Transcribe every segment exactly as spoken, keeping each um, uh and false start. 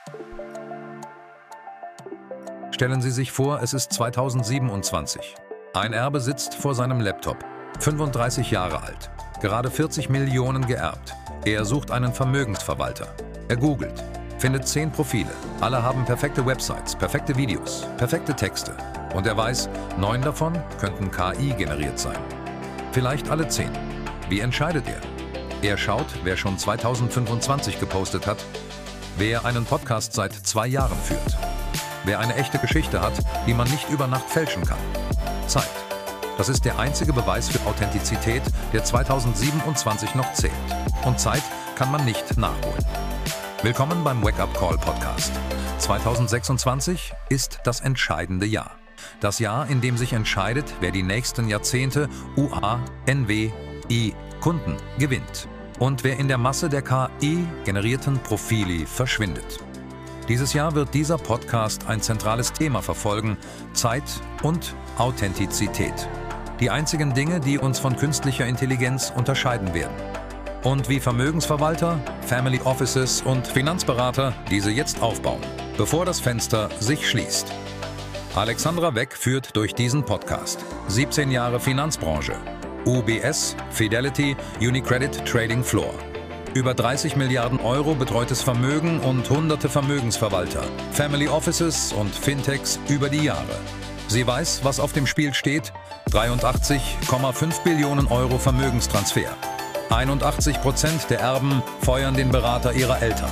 Stellen Sie sich vor, es ist zweitausendsiebenundzwanzig. Ein Erbe sitzt vor seinem Laptop, fünfunddreißig Jahre alt, gerade vierzig Millionen geerbt. Er sucht einen Vermögensverwalter. Er googelt, findet zehn Profile. Alle haben perfekte Websites, perfekte Videos, perfekte Texte. Und er weiß, neun davon könnten K I generiert sein. Vielleicht alle zehn. Wie entscheidet er? Er schaut, wer schon zweitausendfünfundzwanzig gepostet hat, wer einen Podcast seit zwei Jahren führt, wer eine echte Geschichte hat, die man nicht über Nacht fälschen kann. Zeit. Das ist der einzige Beweis für Authentizität, der zweitausendsiebenundzwanzig noch zählt. Und Zeit kann man nicht nachholen. Willkommen beim Wake Up Call Podcast. zweitausendsechsundzwanzig ist das entscheidende Jahr. Das Jahr, in dem sich entscheidet, wer die nächsten Jahrzehnte U A N W I Kunden gewinnt und wer in der Masse der K I-generierten Profili verschwindet. Dieses Jahr wird dieser Podcast ein zentrales Thema verfolgen: Zeit und Authentizität. Die einzigen Dinge, die uns von künstlicher Intelligenz unterscheiden werden. Und wie Vermögensverwalter, Family Offices und Finanzberater diese jetzt aufbauen, bevor das Fenster sich schließt. Alexandra Weck führt durch diesen Podcast. siebzehn Jahre Finanzbranche. U B S, Fidelity, UniCredit Trading Floor. Über dreißig Milliarden Euro betreutes Vermögen und hunderte Vermögensverwalter, Family Offices und Fintechs über die Jahre. Sie weiß, was auf dem Spiel steht: dreiundachtzig Komma fünf Billionen Euro Vermögenstransfer. einundachtzig Prozent der Erben feuern den Berater ihrer Eltern.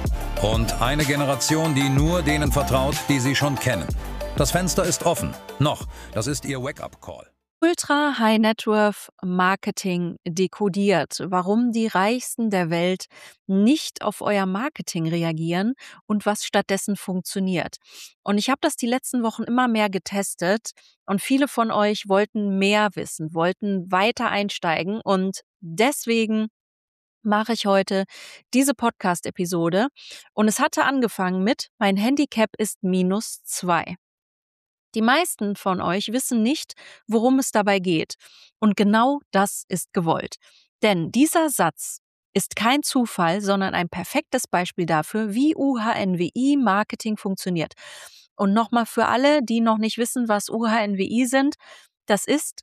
Und eine Generation, die nur denen vertraut, die sie schon kennen. Das Fenster ist offen. Noch. Das ist Ihr Wake-up-Call. Ultra High Net Worth Marketing dekodiert, warum die Reichsten der Welt nicht auf euer Marketing reagieren und was stattdessen funktioniert. Und ich habe das die letzten Wochen immer mehr getestet und viele von euch wollten mehr wissen, wollten weiter einsteigen und deswegen mache ich heute diese Podcast-Episode und es hatte angefangen mit: Mein Handicap ist minus zwei. Die meisten von euch wissen nicht, worum es dabei geht. Und genau das ist gewollt. Denn dieser Satz ist kein Zufall, sondern ein perfektes Beispiel dafür, wie U H N W I-Marketing funktioniert. Und nochmal für alle, die noch nicht wissen, was U H N W I sind: Das ist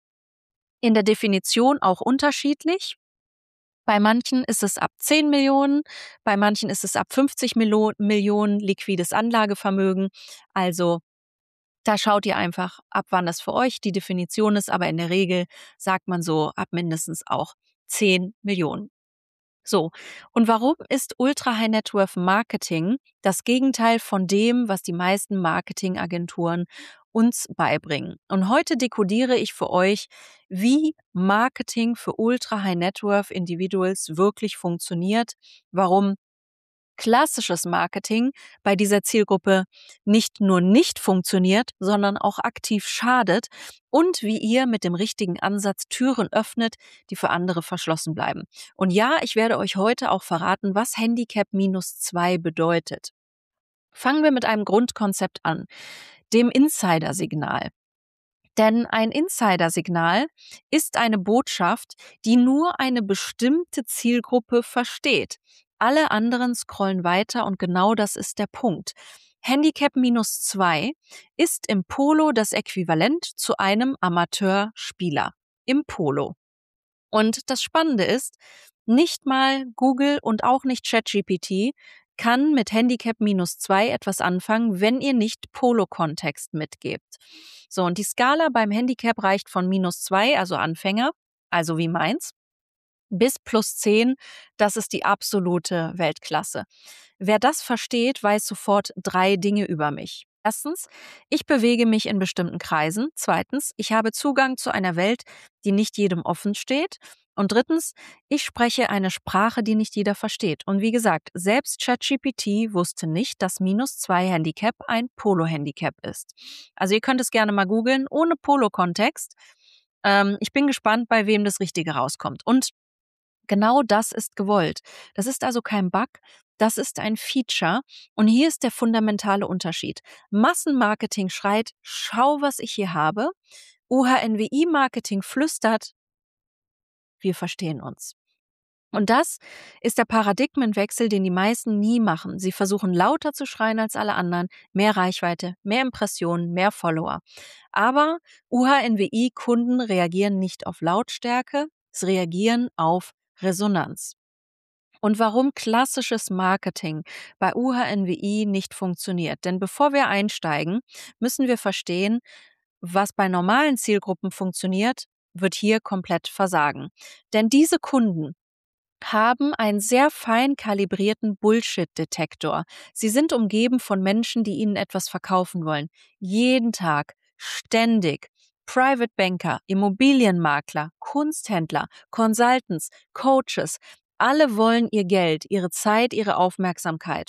in der Definition auch unterschiedlich. Bei manchen ist es ab zehn Millionen, bei manchen ist es ab fünfzig Millionen liquides Anlagevermögen. Also da schaut ihr einfach, ab wann das für euch die Definition ist, aber in der Regel sagt man so ab mindestens auch zehn Millionen. So, und warum ist Ultra High Net Worth Marketing das Gegenteil von dem, was die meisten Marketingagenturen uns beibringen? Und heute dekodiere ich für euch, wie Marketing für Ultra High Net Worth Individuals wirklich funktioniert, warum klassisches Marketing bei dieser Zielgruppe nicht nur nicht funktioniert, sondern auch aktiv schadet und wie ihr mit dem richtigen Ansatz Türen öffnet, die für andere verschlossen bleiben. Und ja, ich werde euch heute auch verraten, was Handicap minus zwei bedeutet. Fangen wir mit einem Grundkonzept an, dem Insider-Signal. Denn ein Insider-Signal ist eine Botschaft, die nur eine bestimmte Zielgruppe versteht. Alle anderen scrollen weiter und genau das ist der Punkt. Handicap minus zwei ist im Polo das Äquivalent zu einem Amateurspieler im Polo. Und das Spannende ist, nicht mal Google und auch nicht ChatGPT kann mit Handicap minus zwei etwas anfangen, wenn ihr nicht Polo-Kontext mitgebt. So, und die Skala beim Handicap reicht von minus zwei, also Anfänger, also wie meins, bis plus zehn, das ist die absolute Weltklasse. Wer das versteht, weiß sofort drei Dinge über mich. Erstens, ich bewege mich in bestimmten Kreisen. Zweitens, ich habe Zugang zu einer Welt, die nicht jedem offen steht. Und drittens, ich spreche eine Sprache, die nicht jeder versteht. Und wie gesagt, selbst ChatGPT wusste nicht, dass minus zwei Handicap ein Polo-Handicap ist. Also ihr könnt es gerne mal googeln, ohne Polo-Kontext. Ähm, ich bin gespannt, bei wem das Richtige rauskommt. Und genau das ist gewollt. Das ist also kein Bug, das ist ein Feature. Und hier ist der fundamentale Unterschied. Massenmarketing schreit: Schau, was ich hier habe. U H N W I-Marketing flüstert: Wir verstehen uns. Und das ist der Paradigmenwechsel, den die meisten nie machen. Sie versuchen lauter zu schreien als alle anderen, mehr Reichweite, mehr Impressionen, mehr Follower. Aber U H N W I-Kunden reagieren nicht auf Lautstärke, sie reagieren auf Resonanz. Und warum klassisches Marketing bei U H N W I nicht funktioniert. Denn bevor wir einsteigen, müssen wir verstehen, was bei normalen Zielgruppen funktioniert, wird hier komplett versagen. Denn diese Kunden haben einen sehr fein kalibrierten Bullshit-Detektor. Sie sind umgeben von Menschen, die ihnen etwas verkaufen wollen. Jeden Tag, ständig. Private Banker, Immobilienmakler, Kunsthändler, Consultants, Coaches. Alle wollen ihr Geld, ihre Zeit, ihre Aufmerksamkeit.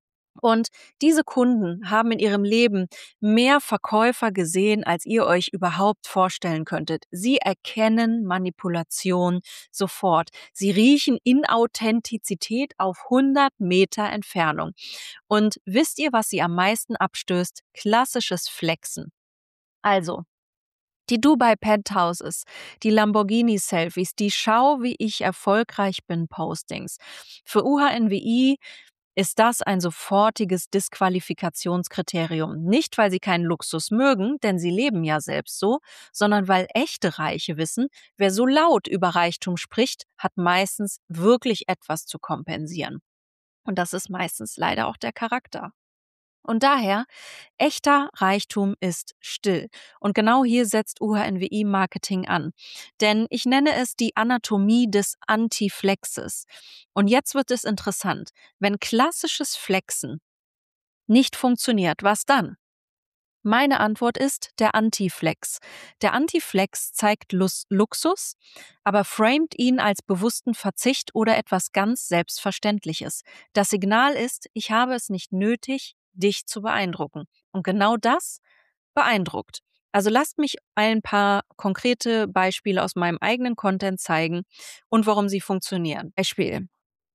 Und diese Kunden haben in ihrem Leben mehr Verkäufer gesehen, als ihr euch überhaupt vorstellen könntet. Sie erkennen Manipulation sofort. Sie riechen Inauthentizität auf hundert Meter Entfernung. Und wisst ihr, was sie am meisten abstößt? Klassisches Flexen. Also, die Dubai Penthouses, die Lamborghini Selfies, die Schau, wie ich erfolgreich bin Postings. Für U H N W I ist das ein sofortiges Disqualifikationskriterium. Nicht, weil sie keinen Luxus mögen, denn sie leben ja selbst so, sondern weil echte Reiche wissen, wer so laut über Reichtum spricht, hat meistens wirklich etwas zu kompensieren. Und das ist meistens leider auch der Charakter. Und daher, echter Reichtum ist still. Und genau hier setzt U H N W I-Marketing an. Denn ich nenne es die Anatomie des Anti-Flexes. Und jetzt wird es interessant. Wenn klassisches Flexen nicht funktioniert, was dann? Meine Antwort ist der Anti-Flex. Der Anti-Flex zeigt Lus- Luxus, aber framet ihn als bewussten Verzicht oder etwas ganz Selbstverständliches. Das Signal ist, ich habe es nicht nötig, dich zu beeindrucken. Und genau das beeindruckt. Also lasst mich ein paar konkrete Beispiele aus meinem eigenen Content zeigen und warum sie funktionieren. Beispiel.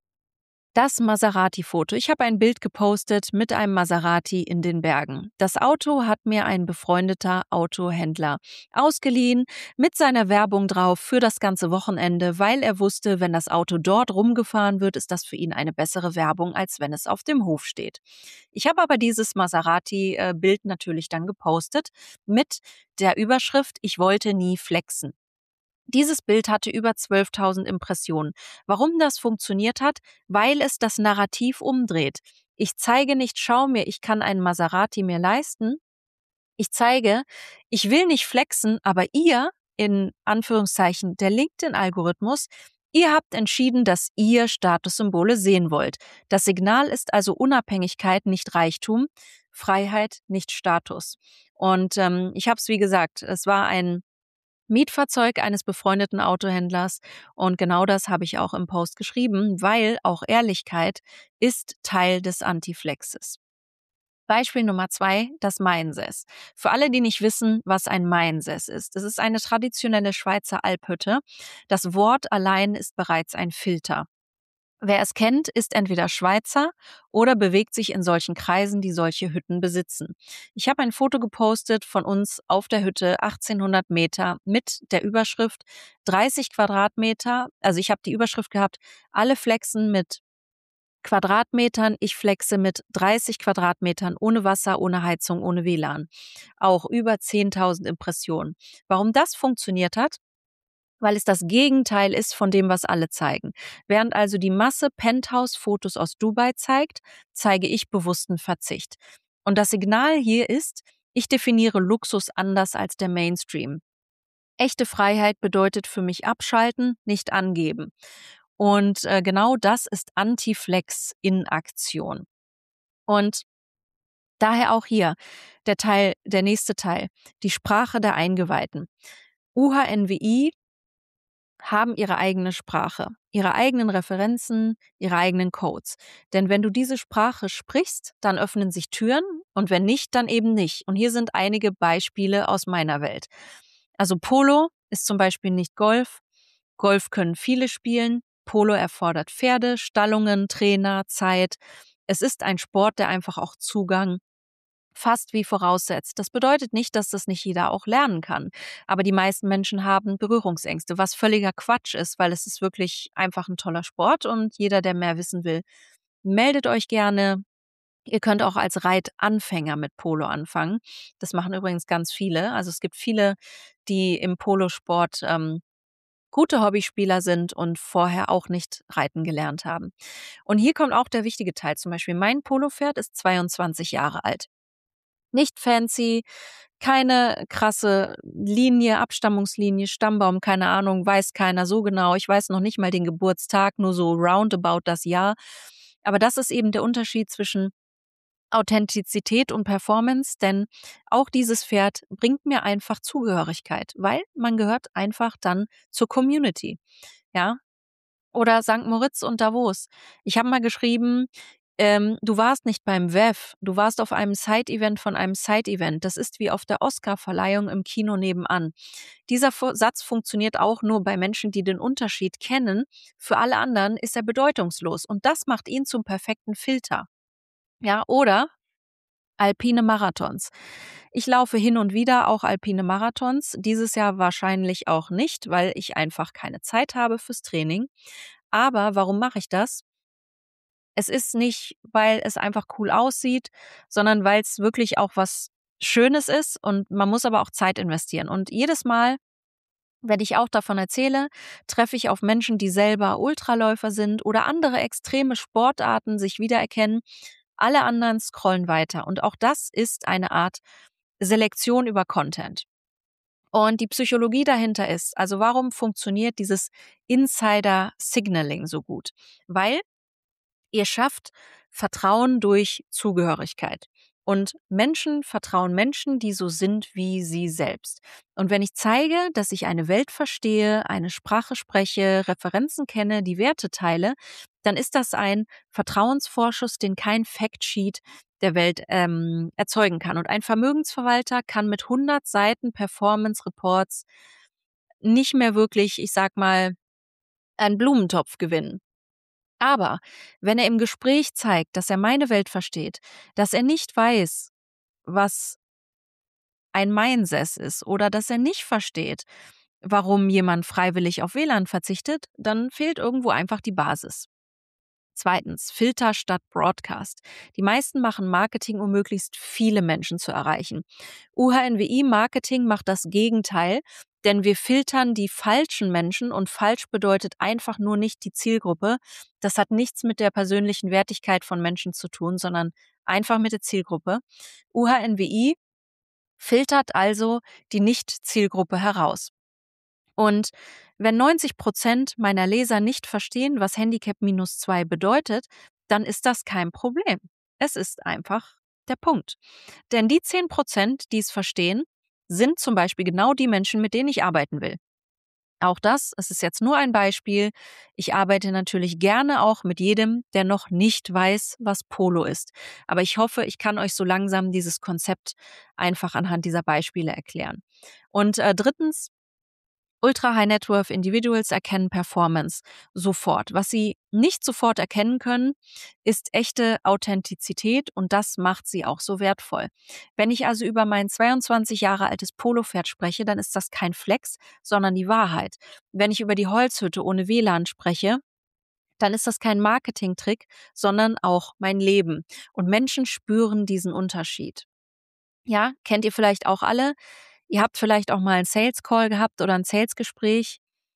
Das Maserati-Foto. Ich habe ein Bild gepostet mit einem Maserati in den Bergen. Das Auto hat mir ein befreundeter Autohändler ausgeliehen mit seiner Werbung drauf für das ganze Wochenende, weil er wusste, wenn das Auto dort rumgefahren wird, ist das für ihn eine bessere Werbung, als wenn es auf dem Hof steht. Ich habe aber dieses Maserati-Bild natürlich dann gepostet mit der Überschrift, ich wollte nie flexen. Dieses Bild hatte über zwölftausend Impressionen. Warum das funktioniert hat? Weil es das Narrativ umdreht. Ich zeige nicht, schau mir, ich kann einen Maserati mir leisten. Ich zeige, ich will nicht flexen, aber ihr, in Anführungszeichen der LinkedIn-Algorithmus, ihr habt entschieden, dass ihr Statussymbole sehen wollt. Das Signal ist also Unabhängigkeit, nicht Reichtum, Freiheit, nicht Status. Und ähm, ich habe es, wie gesagt, es war ein Mietfahrzeug eines befreundeten Autohändlers und genau das habe ich auch im Post geschrieben, weil auch Ehrlichkeit ist Teil des Anti-Flexes. Beispiel Nummer zwei, das Mainses. Für alle, die nicht wissen, was ein Mainses ist. Es ist eine traditionelle Schweizer Alphütte. Das Wort allein ist bereits ein Filter. Wer es kennt, ist entweder Schweizer oder bewegt sich in solchen Kreisen, die solche Hütten besitzen. Ich habe ein Foto gepostet von uns auf der Hütte, achtzehnhundert Meter, mit der Überschrift dreißig Quadratmeter. Also ich habe die Überschrift gehabt, alle flexen mit Quadratmetern, ich flexe mit dreißig Quadratmetern ohne Wasser, ohne Heizung, ohne W L A N. Auch über zehntausend Impressionen. Warum das funktioniert hat? Weil es das Gegenteil ist von dem, was alle zeigen. Während also die Masse Penthouse-Fotos aus Dubai zeigt, zeige ich bewussten Verzicht. Und das Signal hier ist, ich definiere Luxus anders als der Mainstream. Echte Freiheit bedeutet für mich abschalten, nicht angeben. Und äh, genau das ist Anti-Flex in Aktion. Und daher auch hier der Teil, der nächste Teil, die Sprache der Eingeweihten. U H N W I haben ihre eigene Sprache, ihre eigenen Referenzen, ihre eigenen Codes. Denn wenn du diese Sprache sprichst, dann öffnen sich Türen und wenn nicht, dann eben nicht. Und hier sind einige Beispiele aus meiner Welt. Also Polo ist zum Beispiel nicht Golf. Golf können viele spielen. Polo erfordert Pferde, Stallungen, Trainer, Zeit. Es ist ein Sport, der einfach auch Zugang fast wie voraussetzt. Das bedeutet nicht, dass das nicht jeder auch lernen kann. Aber die meisten Menschen haben Berührungsängste, was völliger Quatsch ist, weil es ist wirklich einfach ein toller Sport und jeder, der mehr wissen will, meldet euch gerne. Ihr könnt auch als Reitanfänger mit Polo anfangen. Das machen übrigens ganz viele. Also es gibt viele, die im Polosport ähm, gute Hobbyspieler sind und vorher auch nicht reiten gelernt haben. Und hier kommt auch der wichtige Teil. Zum Beispiel mein Polopferd ist zweiundzwanzig Jahre alt. Nicht fancy, keine krasse Linie, Abstammungslinie, Stammbaum, keine Ahnung, weiß keiner so genau. Ich weiß noch nicht mal den Geburtstag, nur so roundabout das Jahr. Aber das ist eben der Unterschied zwischen Authentizität und Performance, denn auch dieses Pferd bringt mir einfach Zugehörigkeit, weil man gehört einfach dann zur Community, ja? Oder Sankt Moritz und Davos. Ich habe mal geschrieben, ähm, du warst nicht beim W E F, du warst auf einem Side-Event von einem Side-Event. Das ist wie auf der Oscar-Verleihung im Kino nebenan. Dieser Fu- Satz funktioniert auch nur bei Menschen, die den Unterschied kennen. Für alle anderen ist er bedeutungslos und das macht ihn zum perfekten Filter. Ja, oder alpine Marathons. Ich laufe hin und wieder auch alpine Marathons, dieses Jahr wahrscheinlich auch nicht, weil ich einfach keine Zeit habe fürs Training. Aber warum mache ich das? Es ist nicht, weil es einfach cool aussieht, sondern weil es wirklich auch was Schönes ist und man muss aber auch Zeit investieren. Und jedes Mal, wenn ich auch davon erzähle, treffe ich auf Menschen, die selber Ultraläufer sind oder andere extreme Sportarten sich wiedererkennen. Alle anderen scrollen weiter. Und auch das ist eine Art Selektion über Content. Und die Psychologie dahinter ist, also warum funktioniert dieses Insider-Signaling so gut? Weil ihr schafft Vertrauen durch Zugehörigkeit. Und Menschen vertrauen Menschen, die so sind wie sie selbst. Und wenn ich zeige, dass ich eine Welt verstehe, eine Sprache spreche, Referenzen kenne, die Werte teile, dann ist das ein Vertrauensvorschuss, den kein Factsheet der Welt ähm, erzeugen kann. Und ein Vermögensverwalter kann mit hundert Seiten Performance Reports nicht mehr wirklich, ich sag mal, einen Blumentopf gewinnen. Aber wenn er im Gespräch zeigt, dass er meine Welt versteht, dass er nicht weiß, was ein Mindsess ist oder dass er nicht versteht, warum jemand freiwillig auf W L A N verzichtet, dann fehlt irgendwo einfach die Basis. Zweitens, Filter statt Broadcast. Die meisten machen Marketing, um möglichst viele Menschen zu erreichen. U H N W I-Marketing macht das Gegenteil, denn wir filtern die falschen Menschen und falsch bedeutet einfach nur nicht die Zielgruppe. Das hat nichts mit der persönlichen Wertigkeit von Menschen zu tun, sondern einfach mit der Zielgruppe. U H N W I filtert also die Nicht-Zielgruppe heraus. Und wenn neunzig Prozent meiner Leser nicht verstehen, was Handicap minus zwei bedeutet, dann ist das kein Problem. Es ist einfach der Punkt. Denn die zehn Prozent, die es verstehen, sind zum Beispiel genau die Menschen, mit denen ich arbeiten will. Auch das, es ist jetzt nur ein Beispiel. Ich arbeite natürlich gerne auch mit jedem, der noch nicht weiß, was Polo ist. Aber ich hoffe, ich kann euch so langsam dieses Konzept einfach anhand dieser Beispiele erklären. Und äh, drittens, Ultra High Net Worth Individuals erkennen Performance sofort. Was sie nicht sofort erkennen können, ist echte Authentizität und das macht sie auch so wertvoll. Wenn ich also über mein zweiundzwanzig Jahre altes Polopferd spreche, dann ist das kein Flex, sondern die Wahrheit. Wenn ich über die Holzhütte ohne W L A N spreche, dann ist das kein Marketingtrick, sondern auch mein Leben. Und Menschen spüren diesen Unterschied. Ja, kennt ihr vielleicht auch alle. Ihr habt vielleicht auch mal einen Sales Call gehabt oder ein Sales-Gespräch,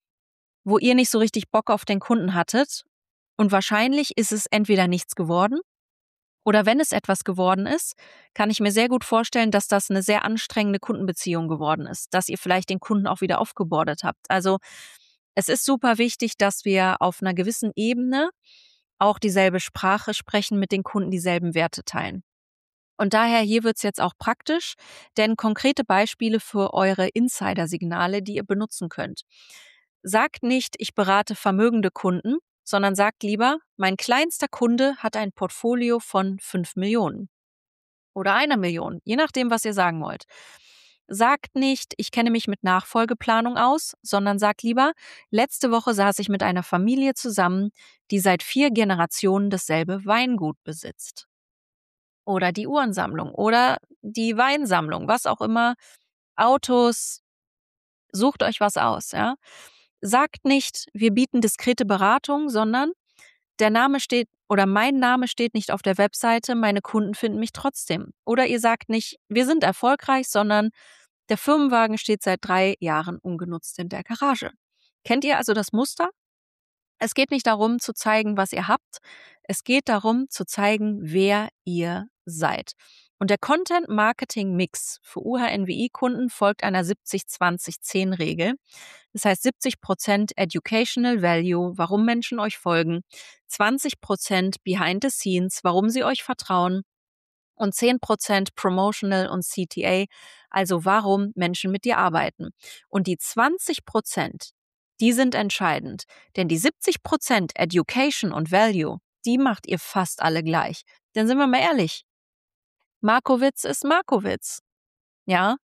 wo ihr nicht so richtig Bock auf den Kunden hattet. Und wahrscheinlich ist es entweder nichts geworden oder wenn es etwas geworden ist, kann ich mir sehr gut vorstellen, dass das eine sehr anstrengende Kundenbeziehung geworden ist, dass ihr vielleicht den Kunden auch wieder aufgebordet habt. Also es ist super wichtig, dass wir auf einer gewissen Ebene auch dieselbe Sprache sprechen, mit den Kunden dieselben Werte teilen. Und daher hier wird's jetzt auch praktisch, denn konkrete Beispiele für eure Insider-Signale, die ihr benutzen könnt. Sagt nicht, ich berate vermögende Kunden, sondern sagt lieber, mein kleinster Kunde hat ein Portfolio von fünf Millionen oder einer Million, je nachdem, was ihr sagen wollt. Sagt nicht, ich kenne mich mit Nachfolgeplanung aus, sondern sagt lieber, letzte Woche saß ich mit einer Familie zusammen, die seit vier Generationen dasselbe Weingut besitzt. oder die Uhrensammlung oder die Weinsammlung, was auch immer, Autos, sucht euch was aus, ja. Sagt nicht, wir bieten diskrete Beratung, sondern der Name steht oder mein Name steht nicht auf der Webseite, meine Kunden finden mich trotzdem. Oder ihr sagt nicht, wir sind erfolgreich, sondern der Firmenwagen steht seit drei Jahren ungenutzt in der Garage. Kennt ihr also das Muster? Es geht nicht darum zu zeigen, was ihr habt. Es geht darum zu zeigen, wer ihr seid. Und der Content-Marketing-Mix für U H N W I-Kunden folgt einer siebzig zwanzig zehn Regel. Das heißt siebzig Prozent Educational Value, warum Menschen euch folgen, zwanzig Prozent Behind the Scenes, warum sie euch vertrauen und zehn Prozent Promotional und C T A, also warum Menschen mit dir arbeiten. Und die zwanzig Prozent, die sind entscheidend, denn die siebzig Prozent Education und Value, die macht ihr fast alle gleich. Denn sind wir mal ehrlich, Markowitz ist Markowitz. Ja?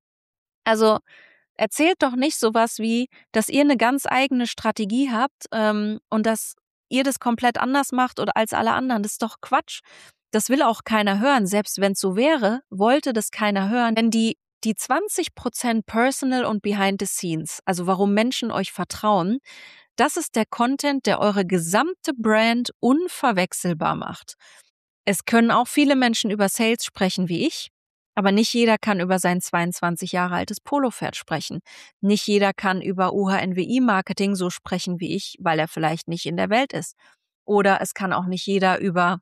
Also erzählt doch nicht sowas wie, dass ihr eine ganz eigene Strategie habt ähm, und dass ihr das komplett anders macht oder als alle anderen. Das ist doch Quatsch. Das will auch keiner hören. Selbst wenn es so wäre, wollte das keiner hören. Denn die, die zwanzig Prozent Personal und Behind the Scenes, also warum Menschen euch vertrauen, das ist der Content, der eure gesamte Brand unverwechselbar macht. Es können auch viele Menschen über Sales sprechen wie ich, aber nicht jeder kann über sein zweiundzwanzig Jahre altes Polopferd sprechen. Nicht jeder kann über U H N W I-Marketing so sprechen wie ich, weil er vielleicht nicht in der Welt ist. Oder es kann auch nicht jeder über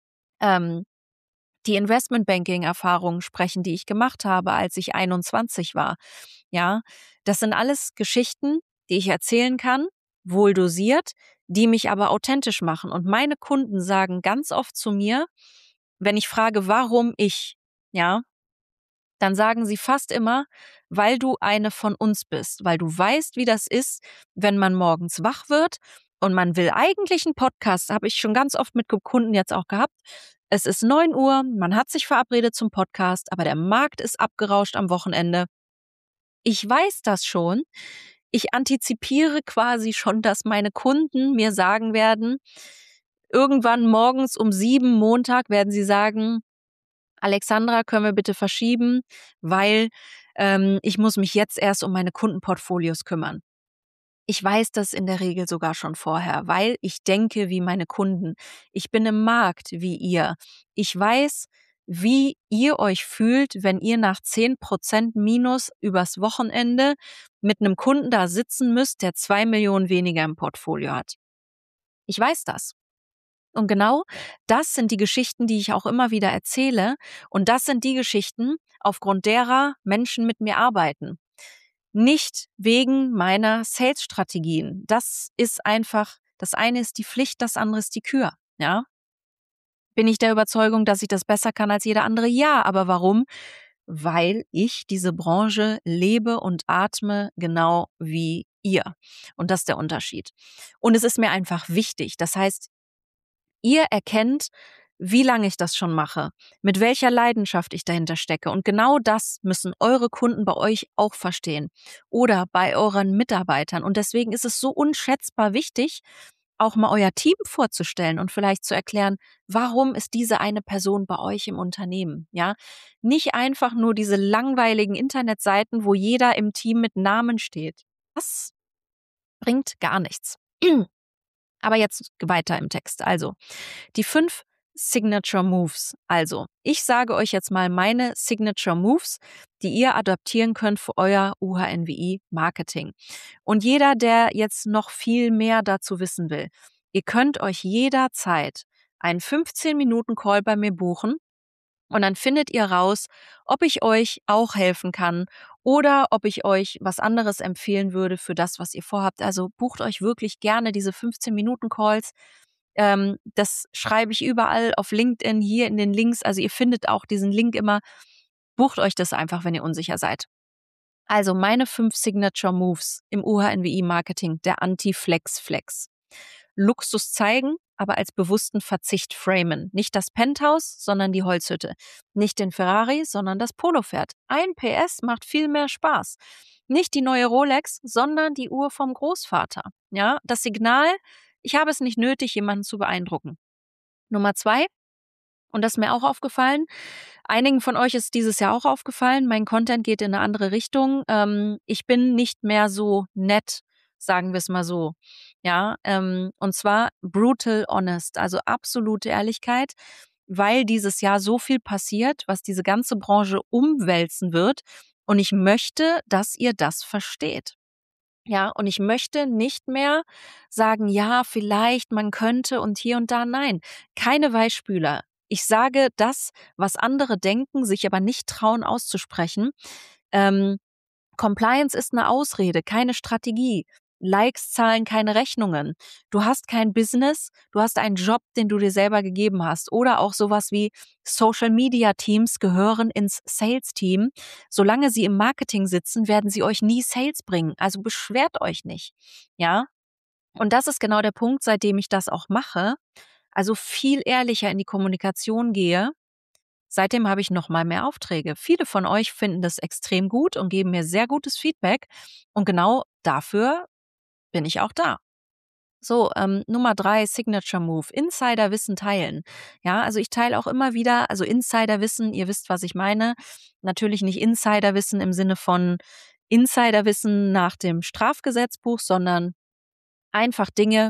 ähm, die Investmentbanking-Erfahrungen sprechen, die ich gemacht habe, als ich einundzwanzig war. Ja, das sind alles Geschichten, die ich erzählen kann, wohl dosiert, die mich aber authentisch machen. Und meine Kunden sagen ganz oft zu mir, wenn ich frage, warum ich, ja, dann sagen sie fast immer, weil du eine von uns bist, weil du weißt, wie das ist, wenn man morgens wach wird und man will eigentlich einen Podcast, habe ich schon ganz oft mit Kunden jetzt auch gehabt. Es ist neun Uhr, man hat sich verabredet zum Podcast, aber der Markt ist abgerauscht am Wochenende. Ich weiß das schon. Ich antizipiere quasi schon, dass meine Kunden mir sagen werden, irgendwann morgens um sieben Montag werden sie sagen, Alexandra, können wir bitte verschieben, weil ähm, ich muss mich jetzt erst um meine Kundenportfolios kümmern. Ich weiß das in der Regel sogar schon vorher, weil ich denke wie meine Kunden. Ich bin im Markt wie ihr. Ich weiß, wie ihr euch fühlt, wenn ihr nach zehn Prozent Minus übers Wochenende mit einem Kunden da sitzen müsst, der zwei Millionen weniger im Portfolio hat. Ich weiß das. Und genau das sind die Geschichten, die ich auch immer wieder erzähle. Und das sind die Geschichten, aufgrund derer Menschen mit mir arbeiten. Nicht wegen meiner Sales-Strategien. Das ist einfach, das eine ist die Pflicht, das andere ist die Kür. Ja? Bin ich der Überzeugung, dass ich das besser kann als jeder andere? Ja, aber warum? Weil ich diese Branche lebe und atme genau wie ihr. Und das ist der Unterschied. Und es ist mir einfach wichtig. Das heißt, ihr erkennt, wie lange ich das schon mache, mit welcher Leidenschaft ich dahinter stecke. Und genau das müssen eure Kunden bei euch auch verstehen oder bei euren Mitarbeitern. Und deswegen ist es so unschätzbar wichtig, auch mal euer Team vorzustellen und vielleicht zu erklären, warum ist diese eine Person bei euch im Unternehmen, ja? Nicht einfach nur diese langweiligen Internetseiten, wo jeder im Team mit Namen steht. Das bringt gar nichts. Aber jetzt weiter im Text. Also, die fünf Signature Moves. Also, ich sage euch jetzt mal meine Signature Moves, die ihr adaptieren könnt für euer U H N W I-Marketing. Und jeder, der jetzt noch viel mehr dazu wissen will, ihr könnt euch jederzeit einen fünfzehn Minuten Call bei mir buchen. Und dann findet ihr raus, ob ich euch auch helfen kann oder ob ich euch was anderes empfehlen würde für das, was ihr vorhabt. Also bucht euch wirklich gerne diese fünfzehn Minuten Calls. Ähm, das schreibe ich überall auf LinkedIn, hier in den Links. Also ihr findet auch diesen Link immer. Bucht euch das einfach, wenn ihr unsicher seid. Also meine fünf Signature Moves im U H N W I-Marketing, der Anti-Flex-Flex. Luxus zeigen, aber als bewussten Verzicht framen. Nicht das Penthouse, sondern die Holzhütte. Nicht den Ferrari, sondern das Polopferd. Ein P S macht viel mehr Spaß. Nicht die neue Rolex, sondern die Uhr vom Großvater. Ja, das Signal, ich habe es nicht nötig, jemanden zu beeindrucken. Nummer zwei, Und das ist mir auch aufgefallen. Einigen von euch ist dieses Jahr auch aufgefallen, mein Content geht in eine andere Richtung. Ähm, ich bin nicht mehr so nett, sagen wir es mal so. Ja, ähm, und zwar brutal honest, also absolute Ehrlichkeit, weil dieses Jahr so viel passiert, was diese ganze Branche umwälzen wird. Und ich möchte, dass ihr das versteht. Ja, und ich möchte nicht mehr sagen, ja, vielleicht, man könnte und hier und da. Nein, keine Weichspüler. Ich sage das, was andere denken, sich aber nicht trauen auszusprechen. Ähm, Compliance ist eine Ausrede, keine Strategie. Likes zahlen keine Rechnungen. Du hast kein Business, du hast einen Job, den du dir selber gegeben hast. Oder auch sowas wie Social Media Teams gehören ins Sales Team. Solange sie im Marketing sitzen, werden sie euch nie Sales bringen. Also beschwert euch nicht. Ja? Und das ist genau der Punkt, seitdem ich das auch mache. Also viel ehrlicher in die Kommunikation gehe. Seitdem habe ich noch mal mehr Aufträge. Viele von euch finden das extrem gut und geben mir sehr gutes Feedback. Und genau dafür bin ich auch da. So, ähm, Nummer drei, Signature Move, Insiderwissen teilen. Ja, also ich teile auch immer wieder, also Insiderwissen, ihr wisst, was ich meine. Natürlich nicht Insiderwissen im Sinne von Insiderwissen nach dem Strafgesetzbuch, sondern einfach Dinge,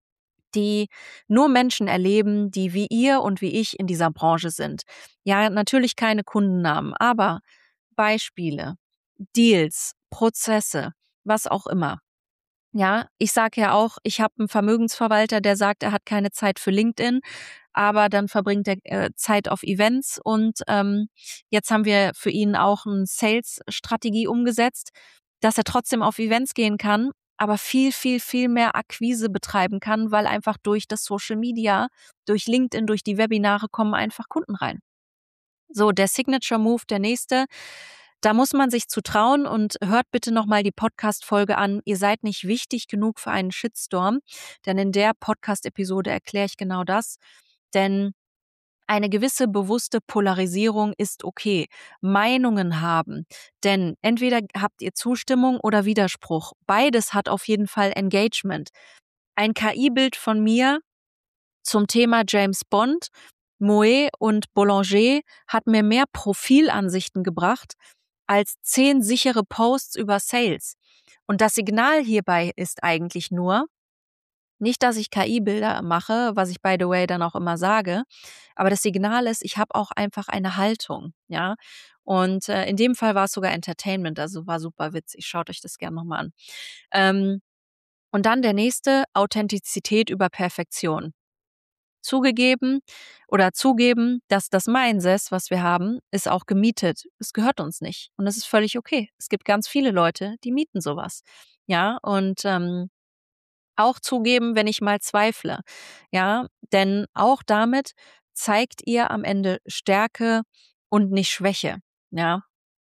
die nur Menschen erleben, die wie ihr und wie ich in dieser Branche sind. Ja, natürlich keine Kundennamen, aber Beispiele, Deals, Prozesse, was auch immer. Ja, ich sage ja auch, ich habe einen Vermögensverwalter, der sagt, er hat keine Zeit für LinkedIn, aber dann verbringt er äh, Zeit auf Events und ähm, jetzt haben wir für ihn auch eine Sales-Strategie umgesetzt, dass er trotzdem auf Events gehen kann, aber viel, viel, viel mehr Akquise betreiben kann, weil einfach durch das Social Media, durch LinkedIn, durch die Webinare kommen einfach Kunden rein. So, der Signature Move, der nächste. Da muss man sich zu trauen und hört bitte nochmal die Podcast-Folge an. Ihr seid nicht wichtig genug für einen Shitstorm, denn in der Podcast-Episode erkläre ich genau das. Denn eine gewisse bewusste Polarisierung ist okay. Meinungen haben, denn entweder habt ihr Zustimmung oder Widerspruch. Beides hat auf jeden Fall Engagement. Ein K I-Bild von mir zum Thema James Bond, Moet und Boulanger hat mir mehr Profilansichten gebracht als zehn sichere Posts über Sales. Und das Signal hierbei ist eigentlich nur, nicht, dass ich K I-Bilder mache, was ich by the way dann auch immer sage, aber das Signal ist, ich habe auch einfach eine Haltung, ja. Und äh, in dem Fall war es sogar Entertainment, also war super witzig. Schaut euch das gerne nochmal an. Ähm, und dann der nächste, Authentizität über Perfektion. Zugegeben oder zugeben, dass das Mindset, was wir haben, ist auch gemietet. Es gehört uns nicht. Und das ist völlig okay. Es gibt ganz viele Leute, die mieten sowas. Ja, und ähm, auch zugeben, wenn ich mal zweifle. Ja, denn auch damit zeigt ihr am Ende Stärke und nicht Schwäche. Ja,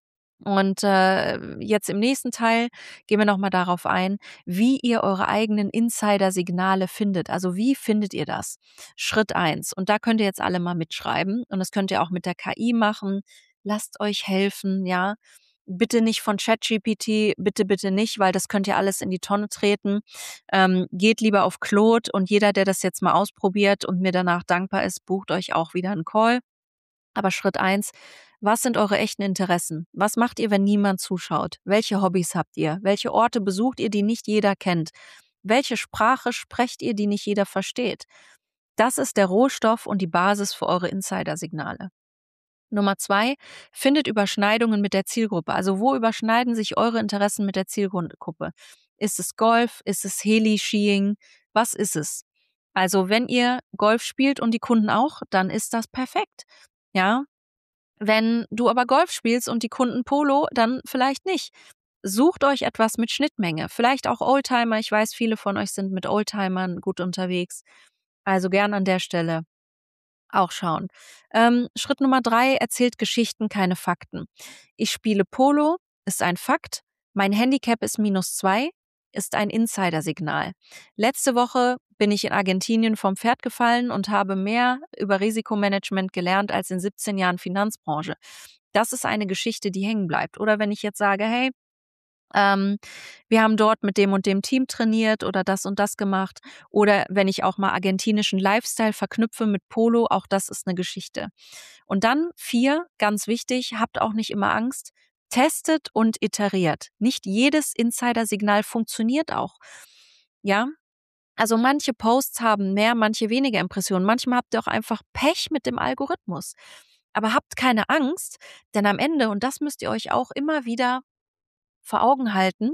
und äh, jetzt im nächsten Teil gehen wir nochmal darauf ein, wie ihr eure eigenen Insider-Signale findet. Also wie findet ihr das? Schritt eins. Und da könnt ihr jetzt alle mal mitschreiben. Und das könnt ihr auch mit der K I machen. Lasst euch helfen, ja. Bitte nicht von ChatGPT, bitte, bitte nicht, weil das könnt ihr alles in die Tonne treten. Ähm, geht lieber auf Claude und jeder, der das jetzt mal ausprobiert und mir danach dankbar ist, bucht euch auch wieder einen Call. Aber Schritt eins, was sind eure echten Interessen? Was macht ihr, wenn niemand zuschaut? Welche Hobbys habt ihr? Welche Orte besucht ihr, die nicht jeder kennt? Welche Sprache sprecht ihr, die nicht jeder versteht? Das ist der Rohstoff und die Basis für eure Insider-Signale. Nummer zwei, findet Überschneidungen mit der Zielgruppe. Also wo überschneiden sich eure Interessen mit der Zielgruppe? Ist es Golf? Ist es Heli-Skiing? Was ist es? Also wenn ihr Golf spielt und die Kunden auch, dann ist das perfekt. Ja, wenn du aber Golf spielst und die Kunden Polo, dann vielleicht nicht. Sucht euch etwas mit Schnittmenge. Vielleicht auch Oldtimer. Ich weiß, viele von euch sind mit Oldtimern gut unterwegs. Also gern an der Stelle auch schauen. Ähm, Schritt Nummer drei, erzählt Geschichten, keine Fakten. Ich spiele Polo, ist ein Fakt. Mein Handicap ist minus zwei, ist ein Insider-Signal. Letzte Woche bin ich in Argentinien vom Pferd gefallen und habe mehr über Risikomanagement gelernt als in siebzehn Jahren Finanzbranche. Das ist eine Geschichte, die hängen bleibt. Oder wenn ich jetzt sage, hey, Ähm, wir haben dort mit dem und dem Team trainiert oder das und das gemacht. Oder wenn ich auch mal argentinischen Lifestyle verknüpfe mit Polo, auch das ist eine Geschichte. Und dann vier, ganz wichtig, habt auch nicht immer Angst, testet und iteriert. Nicht jedes Insider-Signal funktioniert auch. Ja, also manche Posts haben mehr, manche weniger Impressionen. Manchmal habt ihr auch einfach Pech mit dem Algorithmus. Aber habt keine Angst, denn am Ende, und das müsst ihr euch auch immer wieder vor Augen halten,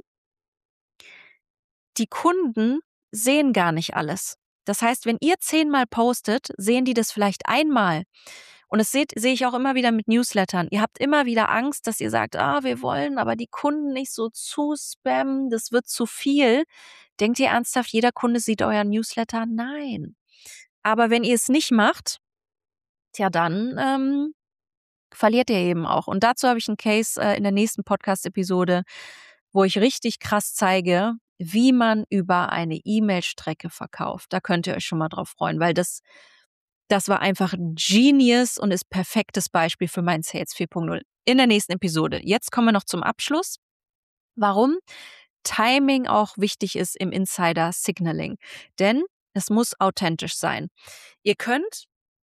die Kunden sehen gar nicht alles. Das heißt, wenn ihr zehnmal postet, sehen die das vielleicht einmal. Und das seht, sehe ich auch immer wieder mit Newslettern. Ihr habt immer wieder Angst, dass ihr sagt, ah, wir wollen aber die Kunden nicht so zuspammen, das wird zu viel. Denkt ihr ernsthaft, jeder Kunde sieht euer Newsletter? Nein. Aber wenn ihr es nicht macht, tja, dann ähm, verliert ihr eben auch. Und dazu habe ich einen Case äh, in der nächsten Podcast-Episode, wo ich richtig krass zeige, wie man über eine E-Mail-Strecke verkauft. Da könnt ihr euch schon mal drauf freuen, weil das, das war einfach genius und ist perfektes Beispiel für mein Sales vier Punkt null. In der nächsten Episode. Jetzt kommen wir noch zum Abschluss. Warum Timing auch wichtig ist im Insider Signaling. Denn es muss authentisch sein. Ihr könnt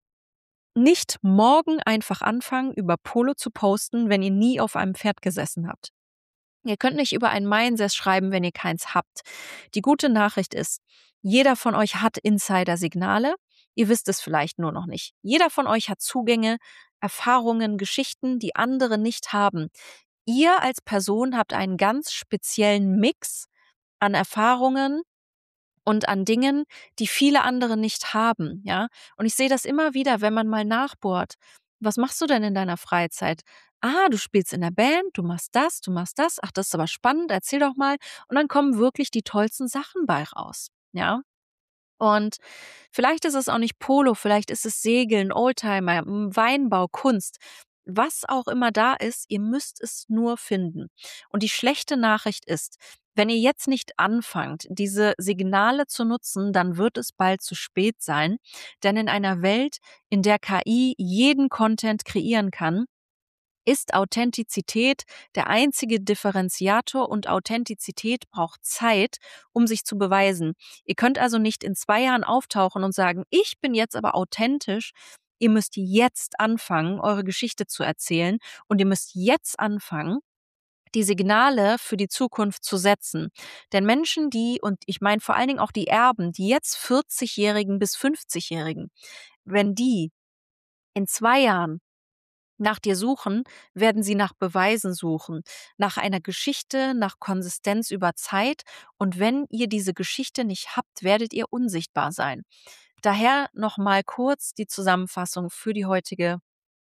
nicht morgen einfach anfangen, über Polo zu posten, wenn ihr nie auf einem Pferd gesessen habt. Ihr könnt nicht über ein Mindset schreiben, wenn ihr keins habt. Die gute Nachricht ist, jeder von euch hat Insider-Signale. Ihr wisst es vielleicht nur noch nicht. Jeder von euch hat Zugänge, Erfahrungen, Geschichten, die andere nicht haben. Ihr als Person habt einen ganz speziellen Mix an Erfahrungen und an Dingen, die viele andere nicht haben, ja? Und ich sehe das immer wieder, wenn man mal nachbohrt. Was machst du denn in deiner Freizeit? Ah, du spielst in der Band, du machst das, du machst das. Ach, das ist aber spannend, erzähl doch mal. Und dann kommen wirklich die tollsten Sachen bei raus, ja? Und vielleicht ist es auch nicht Polo, vielleicht ist es Segeln, Oldtimer, m, Weinbau, Kunst. Was auch immer da ist, ihr müsst es nur finden. Und die schlechte Nachricht ist, wenn ihr jetzt nicht anfangt, diese Signale zu nutzen, dann wird es bald zu spät sein. Denn in einer Welt, in der K I jeden Content kreieren kann, ist Authentizität der einzige Differenziator und Authentizität braucht Zeit, um sich zu beweisen. Ihr könnt also nicht in zwei Jahren auftauchen und sagen, ich bin jetzt aber authentisch. Ihr müsst jetzt anfangen, eure Geschichte zu erzählen und ihr müsst jetzt anfangen, die Signale für die Zukunft zu setzen. Denn Menschen, die, und ich meine vor allen Dingen auch die Erben, die jetzt vierzigjährigen bis fünfzigjährigen, wenn die in zwei Jahren nach dir suchen, werden sie nach Beweisen suchen, nach einer Geschichte, nach Konsistenz über Zeit. Und wenn ihr diese Geschichte nicht habt, werdet ihr unsichtbar sein. Daher nochmal kurz die Zusammenfassung für die heutige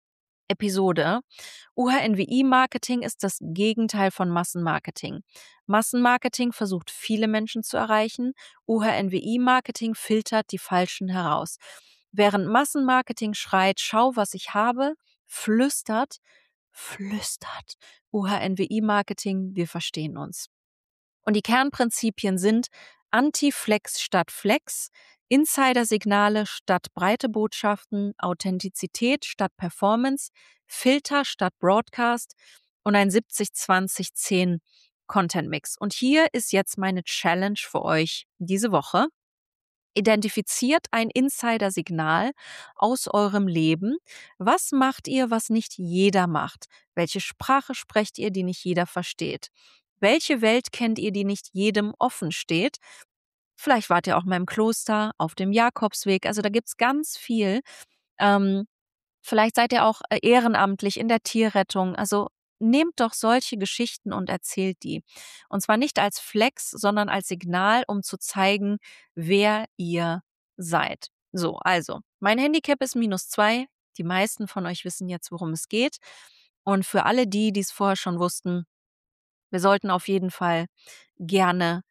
Episode. U H N W I-Marketing ist das Gegenteil von Massenmarketing. Massenmarketing versucht, viele Menschen zu erreichen. U H N W I-Marketing filtert die Falschen heraus. Während Massenmarketing schreit, schau, was ich habe, flüstert, flüstert U H N W I-Marketing, wir verstehen uns. Und die Kernprinzipien sind Anti-Flex statt Flex, Insider-Signale statt breite Botschaften, Authentizität statt Performance, Filter statt Broadcast und ein siebzig zwanzig zehn Content-Mix. Und hier ist jetzt meine Challenge für euch diese Woche. Identifiziert ein Insider-Signal aus eurem Leben. Was macht ihr, was nicht jeder macht? Welche Sprache sprecht ihr, die nicht jeder versteht? Welche Welt kennt ihr, die nicht jedem offen steht? Vielleicht wart ihr auch mal im Kloster, auf dem Jakobsweg. Also da gibt's ganz viel. Ähm, vielleicht seid ihr auch äh, ehrenamtlich in der Tierrettung. Also nehmt doch solche Geschichten und erzählt die. Und zwar nicht als Flex, sondern als Signal, um zu zeigen, wer ihr seid. So, also, mein Handicap ist minus zwei. Die meisten von euch wissen jetzt, worum es geht. Und für alle die, die es vorher schon wussten, wir sollten auf jeden Fall gerne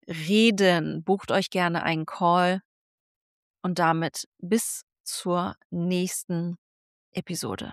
reden. Bucht euch gerne einen Call und damit bis zur nächsten Episode.